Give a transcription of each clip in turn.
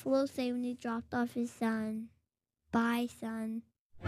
buffalo say when he dropped off his son? Bye, son.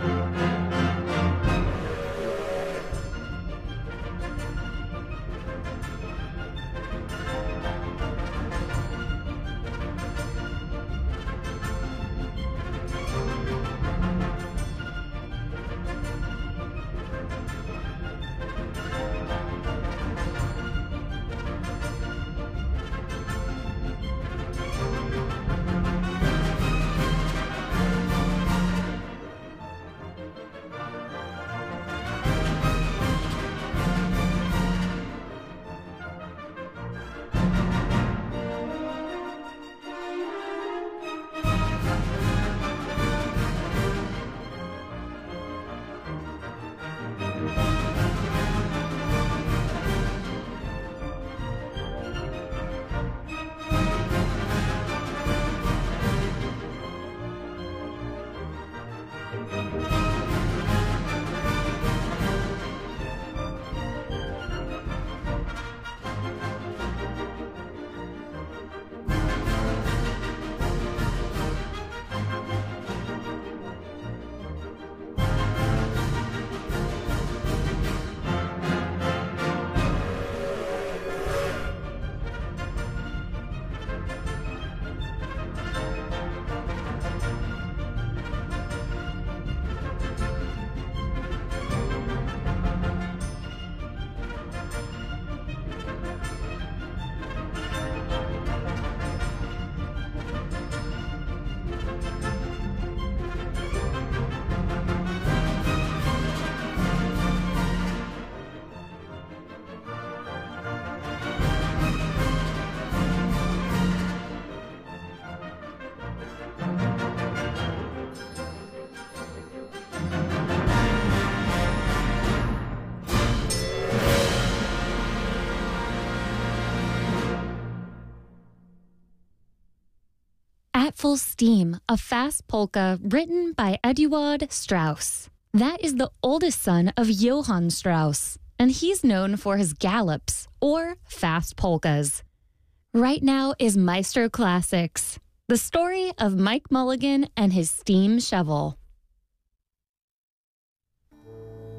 At Full Steam, a fast polka written by Eduard Strauss. That is the oldest son of Johann Strauss, and he's known for his gallops, or fast polkas. Right now is Maestro Classics, the story of Mike Mulligan and his steam shovel.